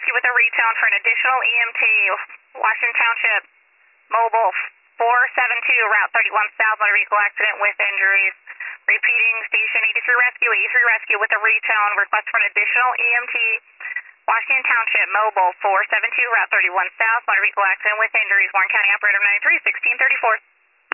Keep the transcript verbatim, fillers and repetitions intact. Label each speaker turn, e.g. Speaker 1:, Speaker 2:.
Speaker 1: Rescue with a retone for an additional E M T. Washington Township, Mobile four seven two, Route thirty-one South, motor vehicle accident with injuries. Repeating, Station eighty-three Rescue, eighty-three Rescue with a retone. Request for an additional E M T. Washington Township, Mobile four seven two, Route thirty-one South, motor vehicle accident with injuries. Warren County Operator ninety-three, sixteen thirty-four.